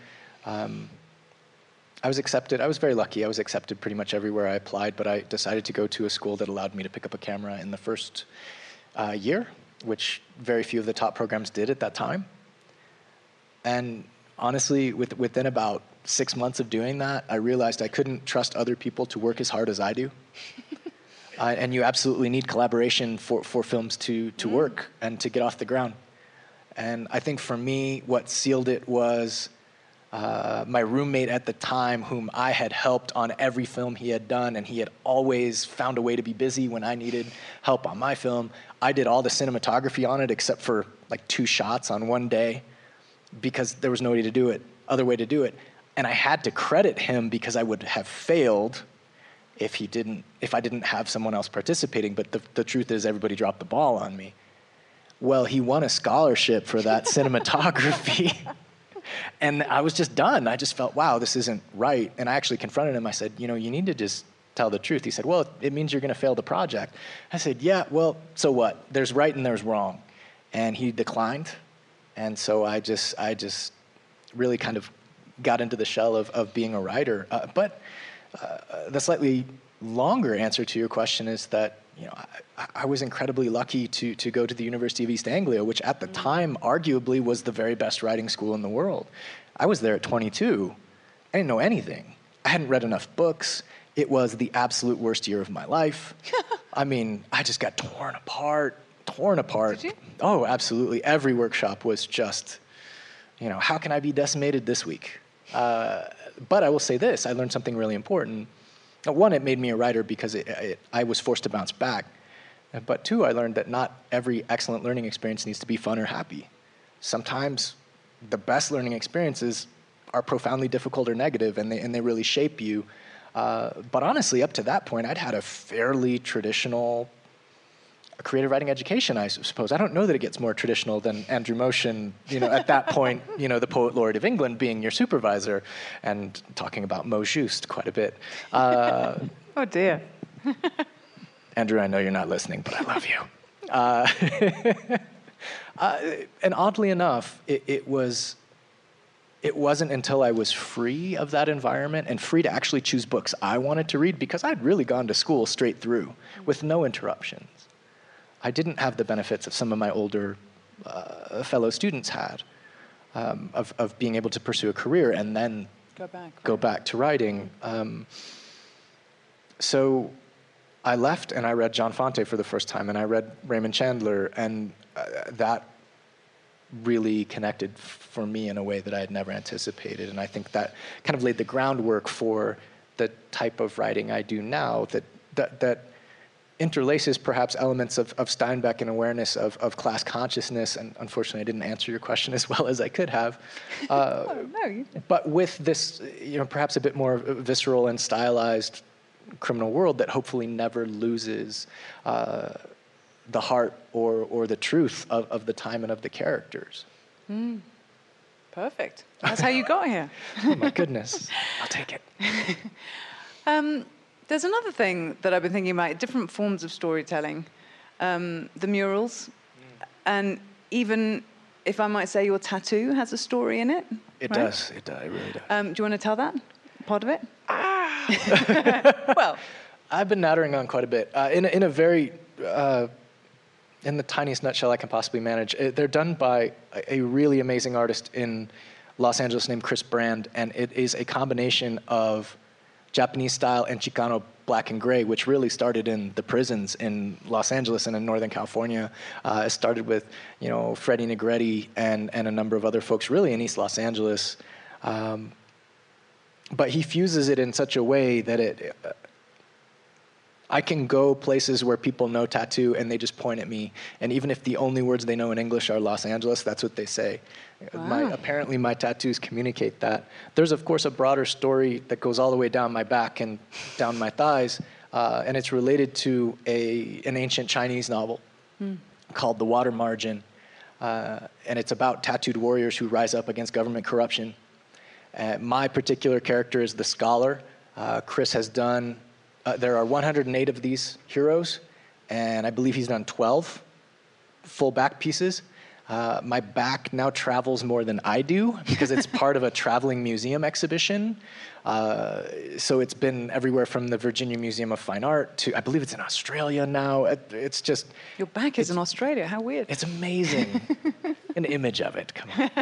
I was accepted. I was very lucky. I was accepted pretty much everywhere I applied, but I decided to go to a school that allowed me to pick up a camera in the first year, which very few of the top programs did at that time. And honestly, within about 6 months of doing that, I realized I couldn't trust other people to work as hard as I do. And you absolutely need collaboration for films to work and to get off the ground. And I think for me, what sealed it was my roommate at the time, whom I had helped on every film he had done, and he had always found a way to be busy when I needed help on my film. I did all the cinematography on it except for like 2 shots on one day because there was no other way to do it. And I had to credit him because I would have failed if I didn't have someone else participating. But the truth is, everybody dropped the ball on me. Well, he won a scholarship for that cinematography. And I was just done. I just felt, wow, this isn't right. And I actually confronted him. I said, you need to just tell the truth. He said, well, it means you're going to fail the project. I said, yeah, well, so what? There's right and there's wrong. And he declined. And so I just really kind of got into the shell of being a writer. But the slightly longer answer to your question is that, you know, I was incredibly lucky to go to the University of East Anglia, which at the time arguably was the very best writing school in the world. I was there at 22. I didn't know anything. I hadn't read enough books. It was the absolute worst year of my life. I mean, I just got torn apart. Did you? Oh, absolutely. Every workshop was just, you know, how can I be decimated this week? But I will say this, I learned something really important. One, it made me a writer because I was forced to bounce back. But two, I learned that not every excellent learning experience needs to be fun or happy. Sometimes the best learning experiences are profoundly difficult or negative, and they really shape you. But honestly, up to that point, I'd had a fairly traditional creative writing education, I suppose. I don't know that it gets more traditional than Andrew Motion, you know, at that point, you know, the Poet Laureate of England being your supervisor and talking about Mo Juste quite a bit. Oh, dear. Andrew, I know you're not listening, but I love you. And oddly enough, it wasn't until I was free of that environment and free to actually choose books I wanted to read, because I'd really gone to school straight through with no interruptions. I didn't have the benefits of some of my older fellow students had, of being able to pursue a career and then go back to writing. So I left and I read John Fante for the first time, and I read Raymond Chandler, and that really connected for me in a way that I had never anticipated. And I think that kind of laid the groundwork for the type of writing I do now that interlaces perhaps elements of Steinbeck and awareness of class consciousness. And unfortunately, I didn't answer your question as well as I could have. Oh, no, you did. But with this, you know, perhaps a bit more visceral and stylized criminal world that hopefully never loses the heart or the truth of the time and of the characters. Perfect. That's how you got here. Oh, my goodness. I'll take it. There's another thing that I've been thinking about, different forms of storytelling, the murals, and even, if I might say, your tattoo has a story in it. It right? does. It really does. Do you want to tell that part of it? Well, I've been nattering on quite a bit. In a very, in the tiniest nutshell I can possibly manage. They're done by a really amazing artist in Los Angeles named Chris Brand, and it is a combination of Japanese style and Chicano black and gray, which really started in the prisons in Los Angeles and in Northern California. It started with, you know, Freddie Negretti and a number of other folks really in East Los Angeles. But he fuses it in such a way that I can go places where people know tattoo and they just point at me. And even if the only words they know in English are Los Angeles, that's what they say. Wow. Apparently my tattoos communicate that. There's, of course, a broader story that goes all the way down my back and down my thighs. And it's related to an ancient Chinese novel called The Water Margin. And it's about tattooed warriors who rise up against government corruption. My particular character is the scholar. Chris has done... there are 108 of these heroes, and I believe he's done 12 full back pieces. My back now travels more than I do because it's part of a traveling museum exhibition. So it's been everywhere from the Virginia Museum of Fine Art to, I believe it's in Australia now. It's just... Your back is in Australia. How weird. It's amazing. An image of it, come on.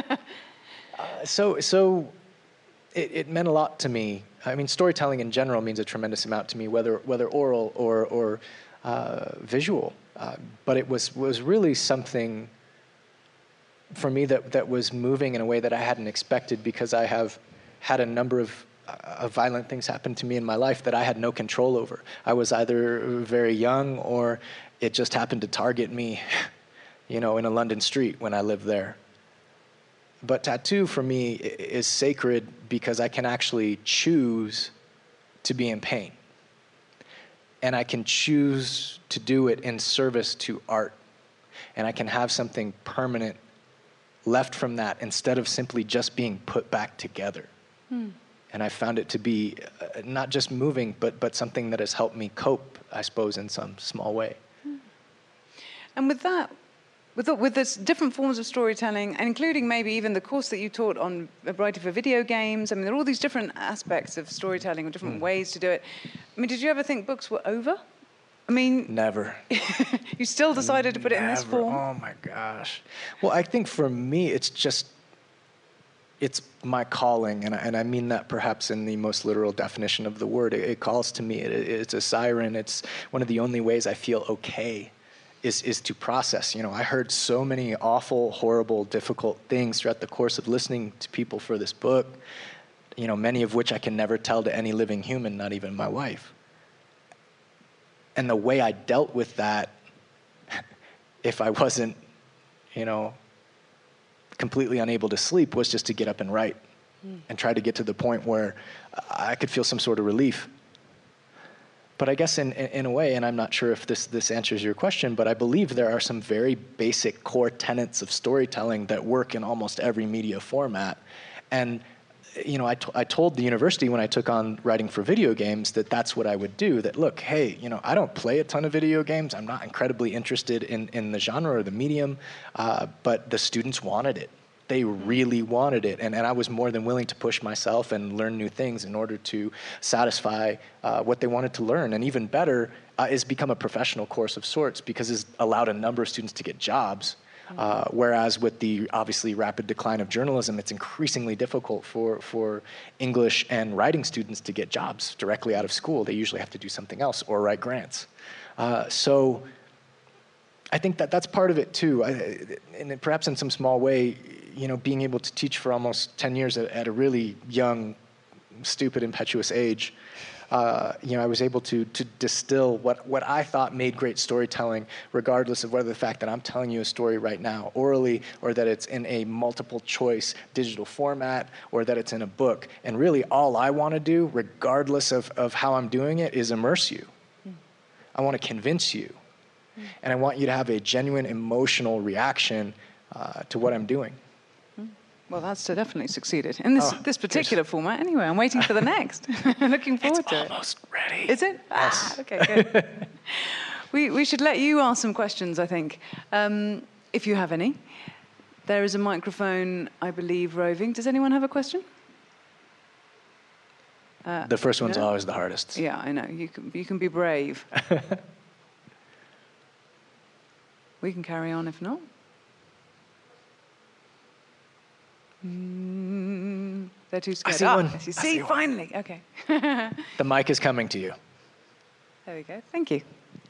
So it meant a lot to me. I mean, storytelling in general means a tremendous amount to me, whether oral or visual. But it was really something for me that was moving in a way that I hadn't expected, because I have had a number of violent things happen to me in my life that I had no control over. I was either very young or it just happened to target me, you know, in a London street when I lived there. But tattoo for me is sacred because I can actually choose to be in pain. And I can choose to do it in service to art. And I can have something permanent left from that instead of simply just being put back together. And I found it to be not just moving, but something that has helped me cope, I suppose, in some small way. And with that, with this different forms of storytelling, including maybe even the course that you taught on writing for video games. I mean, there are all these different aspects of storytelling, or different ways to do it. I mean, did you ever think books were over? I mean... Never. You still decided to put it in this form? Oh, my gosh. Well, I think for me, it's my calling, and I mean that perhaps in the most literal definition of the word. It calls to me. It's a siren. It's one of the only ways I feel okay is to process. I heard so many awful, horrible, difficult things throughout the course of listening to people for this book, many of which I can never tell to any living human, not even my wife. And the way I dealt with that, if I wasn't, completely unable to sleep, was just to get up and write and try to get to the point where I could feel some sort of relief. But I guess in a way, and I'm not sure if this answers your question, but I believe there are some very basic core tenets of storytelling that work in almost every media format. And I told the university when I took on writing for video games that that's what I would do, that look, hey, I don't play a ton of video games. I'm not incredibly interested in the genre or the medium, but the students wanted it. They really wanted it, and I was more than willing to push myself and learn new things in order to satisfy what they wanted to learn. And even better is become a professional course of sorts, because it's allowed a number of students to get jobs. Whereas with the obviously rapid decline of journalism, it's increasingly difficult for English and writing students to get jobs directly out of school. They usually have to do something else or write grants. So I think that's part of it too. And perhaps in some small way, being able to teach for almost 10 years at a really young, stupid, impetuous age, I was able to distill what I thought made great storytelling, regardless of whether the fact that I'm telling you a story right now orally, or that it's in a multiple choice digital format, or that it's in a book. And really all I want to do, regardless of how I'm doing it, is immerse you. I want to convince you. And I want you to have a genuine emotional reaction to what I'm doing. Well, that's definitely succeeded in this particular format. Anyway, I'm waiting for the next. Looking forward to it. It's almost ready. Is it? Yes. Okay, good. We should let you ask some questions, I think, if you have any. There is a microphone, I believe, roving. Does anyone have a question? The first one's always the hardest. Yeah, I know. You can be brave. We can carry on if not. They're too scared. I see one. You see, finally. Okay. The mic is coming to you. There we go. Thank you.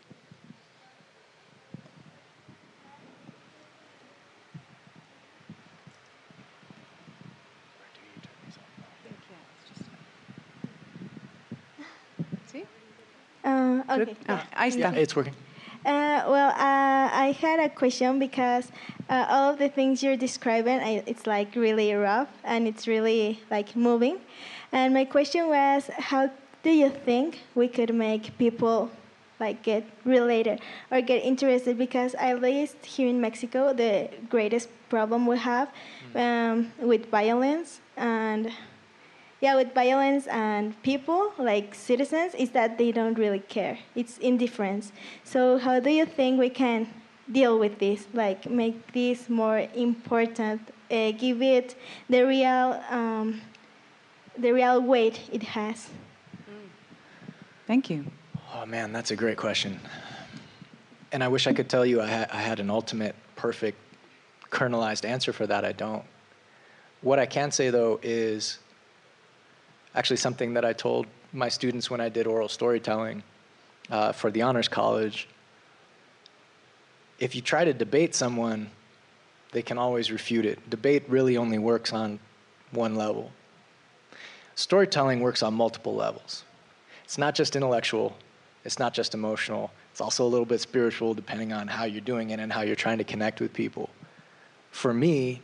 See? Okay. Ahí está. Yeah, it's working. I had a question because all of the things you're describing, it's like really rough and it's really like moving. And my question was, how do you think we could make people like get related or get interested? Because at least here in Mexico, the greatest problem we have with violence and people, like citizens, is that they don't really care. It's indifference. So how do you think we can deal with this, like make this more important, give it the real weight it has? Thank you. Oh, man, that's a great question. And I wish I could tell you I had an ultimate, perfect, kernelized answer for that. I don't. What I can say, though, is actually something that I told my students when I did oral storytelling for the Honors College. If you try to debate someone, they can always refute it. Debate really only works on one level. Storytelling works on multiple levels. It's not just intellectual, it's not just emotional, it's also a little bit spiritual, depending on how you're doing it and how you're trying to connect with people. For me,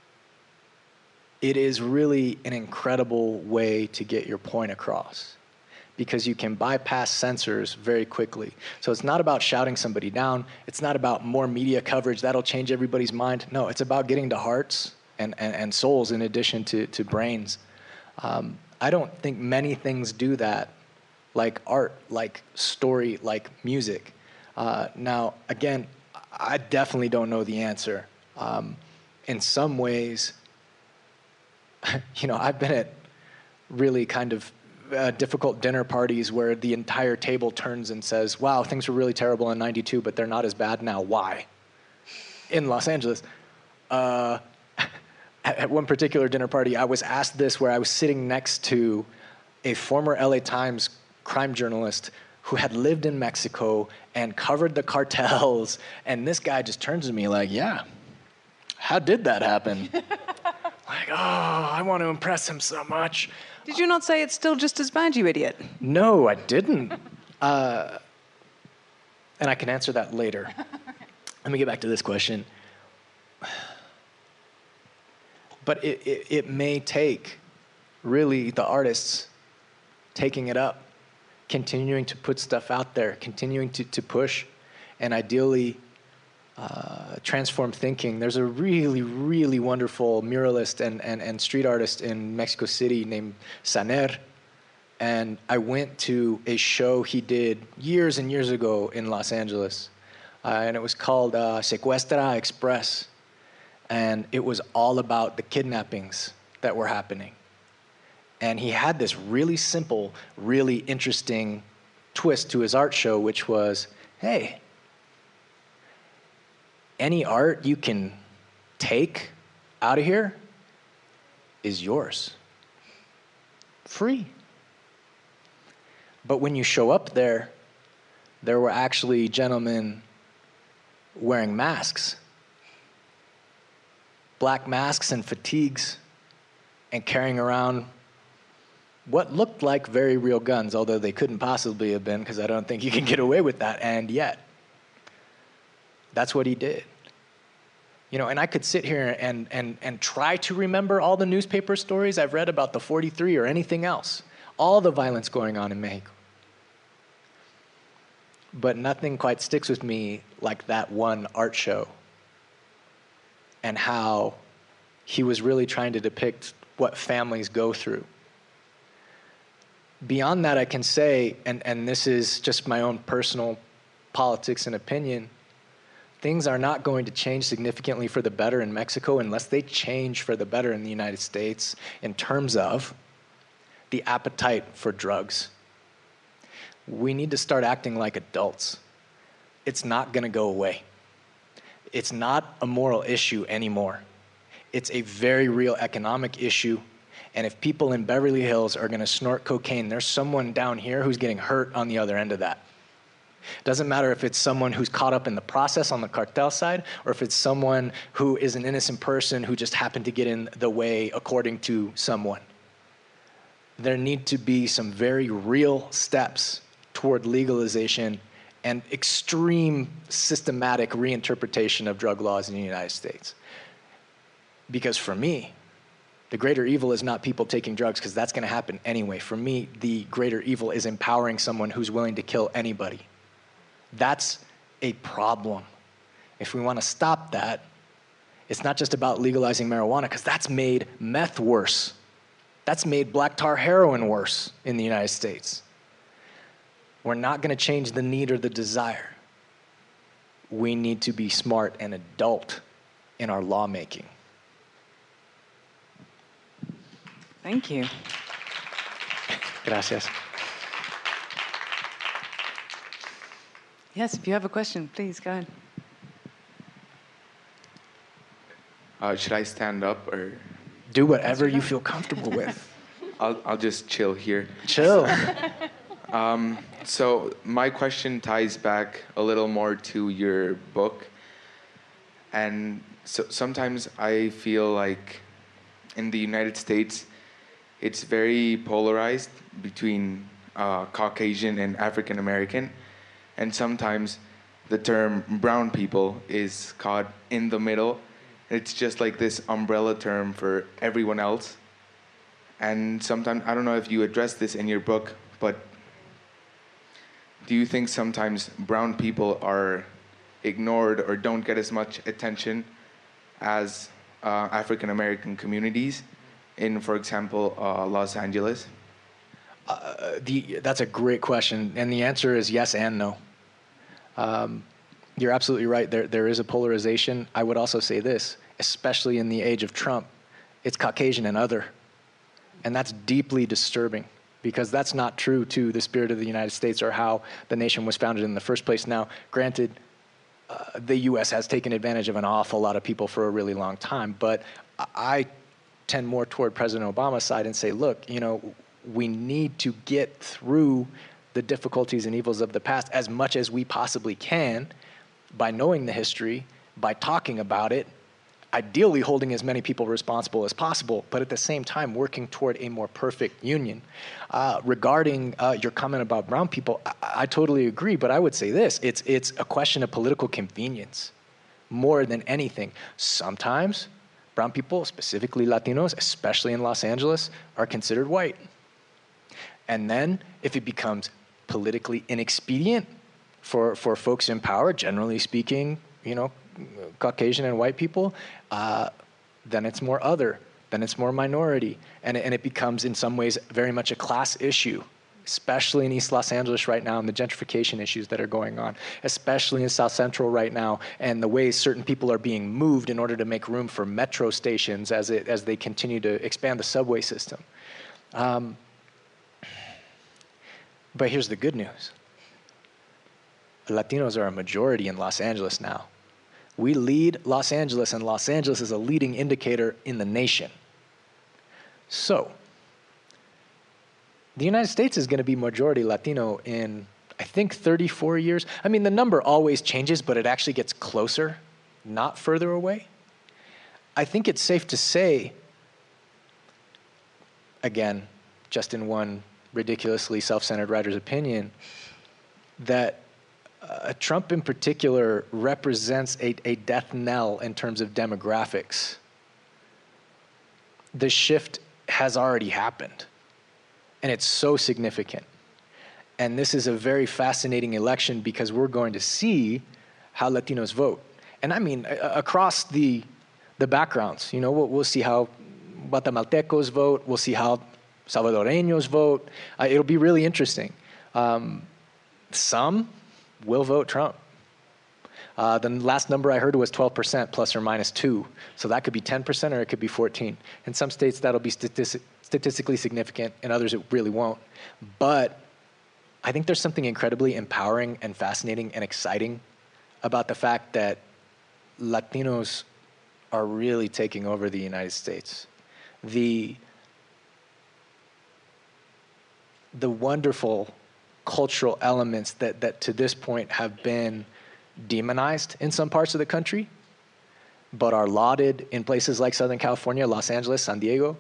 it is really an incredible way to get your point across, because you can bypass censors very quickly. So it's not about shouting somebody down. It's not about more media coverage. That'll change everybody's mind. No, it's about getting to hearts and souls in addition to brains. I don't think many things do that, like art, like story, like music. Now, again, I definitely don't know the answer. In some ways, I've been at really kind of difficult dinner parties where the entire table turns and says, wow, things were really terrible in 92, but they're not as bad now. Why? In Los Angeles. At one particular dinner party, I was asked this where I was sitting next to a former LA Times crime journalist who had lived in Mexico and covered the cartels. And this guy just turns to me like, yeah, how did that happen? Like, oh, I want to impress him so much. Did you not say it's still just as bad, you idiot? No, I didn't. And I can answer that later. Let me get back to this question. But it may take really the artists taking it up, continuing to put stuff out there, continuing to push, and ideally transform thinking. There's a really, really wonderful muralist and street artist in Mexico City named Saner. And I went to a show he did years and years ago in Los Angeles. And it was called Secuestra Express. And it was all about the kidnappings that were happening. And he had this really simple, really interesting twist to his art show, which was, hey, any art you can take out of here is yours. Free. But when you show up there, there were actually gentlemen wearing masks. Black masks and fatigues, and carrying around what looked like very real guns, although they couldn't possibly have been, because I don't think you can get away with that, and yet, that's what he did. And I could sit here and try to remember all the newspaper stories I've read about the 43 or anything else, all the violence going on in Mexico. But nothing quite sticks with me like that one art show, and how he was really trying to depict what families go through. Beyond that, I can say, and this is just my own personal politics and opinion, things are not going to change significantly for the better in Mexico unless they change for the better in the United States in terms of the appetite for drugs. We need to start acting like adults. It's not going to go away. It's not a moral issue anymore. It's a very real economic issue. And if people in Beverly Hills are going to snort cocaine, there's someone down here who's getting hurt on the other end of that. Doesn't matter if it's someone who's caught up in the process on the cartel side, or if it's someone who is an innocent person who just happened to get in the way according to someone. There need to be some very real steps toward legalization and extreme systematic reinterpretation of drug laws in the United States. Because for me, the greater evil is not people taking drugs, because that's going to happen anyway. For me, the greater evil is empowering someone who's willing to kill anybody. That's a problem. If we want to stop that, it's not just about legalizing marijuana, because that's made meth worse. That's made black tar heroin worse in the United States. We're not going to change the need or the desire. We need to be smart and adult in our lawmaking. Thank you. Gracias. Yes, if you have a question, please go ahead. Should I stand up or? Do whatever you feel comfortable with. I'll just chill here. Chill. So my question ties back a little more to your book. And so sometimes I feel like in the United States, it's very polarized between Caucasian and African American. And sometimes the term brown people is caught in the middle. It's just like this umbrella term for everyone else. And sometimes, I don't know if you address this in your book, but do you think sometimes brown people are ignored or don't get as much attention as African American communities in, for example, Los Angeles? That's a great question, and the answer is yes and no. You're absolutely right. There is a polarization. I would also say this, especially in the age of Trump, it's Caucasian and other. And that's deeply disturbing because that's not true to the spirit of the United States or how the nation was founded in the first place. Now, granted, the U.S. has taken advantage of an awful lot of people for a really long time, but I tend more toward President Obama's side and say, look, you know, we need to get through the difficulties and evils of the past as much as we possibly can by knowing the history, by talking about it, ideally holding as many people responsible as possible, but at the same time working toward a more perfect union. Regarding your comment about brown people, I totally agree, but I would say this, it's a question of political convenience more than anything. Sometimes brown people, specifically Latinos, especially in Los Angeles, are considered white. And then if it becomes politically inexpedient for folks in power, generally speaking, you know, Caucasian and white people, then it's more other, then it's more minority. And it becomes in some ways very much a class issue, especially in East Los Angeles right now and the gentrification issues that are going on, especially in South Central right now and the ways certain people are being moved in order to make room for metro stations as they continue to expand the subway system. But here's the good news. Latinos are a majority in Los Angeles now. We lead Los Angeles, and Los Angeles is a leading indicator in the nation. So, the United States is going to be majority Latino in, I think, 34 years. I mean, the number always changes, but it actually gets closer, not further away. I think it's safe to say, again, just in one ridiculously self-centered writer's opinion, that Trump in particular represents a death knell in terms of demographics. The shift has already happened, and it's so significant. And this is a very fascinating election because we're going to see how Latinos vote. And I mean, across the backgrounds, you know, we'll see how Guatemaltecos vote, we'll see how Salvadoreños vote. It'll be really interesting. Some will vote Trump. The last number I heard was 12% plus or minus 2. So that could be 10% or it could be 14. In some states that'll be statistically significant, in others it really won't. But I think there's something incredibly empowering and fascinating and exciting about the fact that Latinos are really taking over the United States. The wonderful cultural elements that to this point have been demonized in some parts of the country, but are lauded in places like Southern California, Los Angeles, San Diego,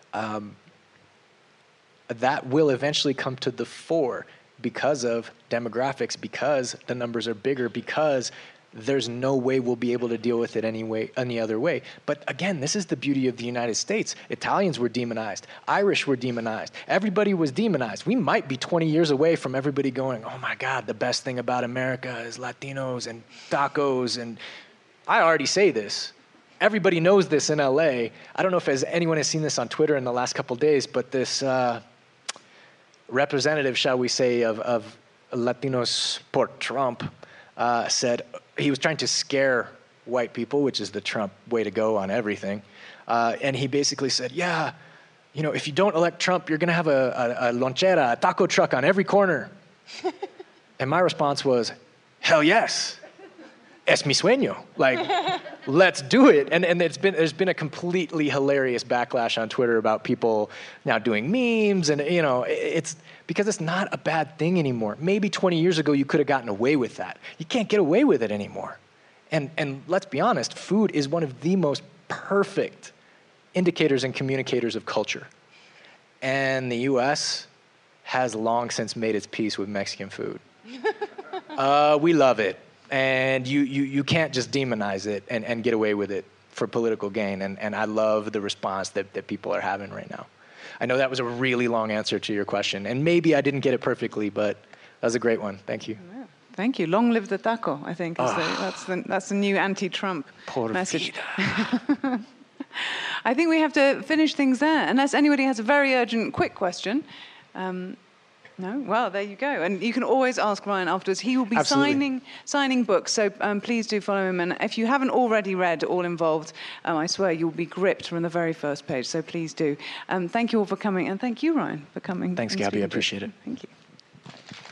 that will eventually come to the fore because of demographics, because the numbers are bigger, because there's no way we'll be able to deal with it any other way. But again, this is the beauty of the United States. Italians were demonized. Irish were demonized. Everybody was demonized. We might be 20 years away from everybody going, oh my God, the best thing about America is Latinos and tacos. And I already say this. Everybody knows this in LA. I don't know if anyone has seen this on Twitter in the last couple of days, but this representative, shall we say, of Latinos por Trump said, he was trying to scare white people, which is the Trump way to go on everything. And he basically said, yeah, you know, if you don't elect Trump, you're going to have a lonchera, a taco truck on every corner. And my response was, hell yes. Es mi sueño. Like, let's do it. And there's been a completely hilarious backlash on Twitter about people now doing memes. And, you know, it's because it's not a bad thing anymore. Maybe 20 years ago, you could have gotten away with that. You can't get away with it anymore. And let's be honest, food is one of the most perfect indicators and communicators of culture. And the U.S. has long since made its peace with Mexican food. We love it. And you can't just demonize it and get away with it for political gain. And I love the response that people are having right now. I know that was a really long answer to your question. And maybe I didn't get it perfectly, but that was a great one. Thank you. Yeah. Thank you. Long live the taco, I think. That's the new anti-Trump message. I think we have to finish things there. Unless anybody has a very urgent, quick question. No? Well, there you go. And you can always ask Ryan afterwards. He will be signing books, so please do follow him. And if you haven't already read All Involved, I swear you'll be gripped from the very first page, so please do. Thank you all for coming, and thank you, Ryan, for coming. Thanks, Gabby. I appreciate it. Thank you.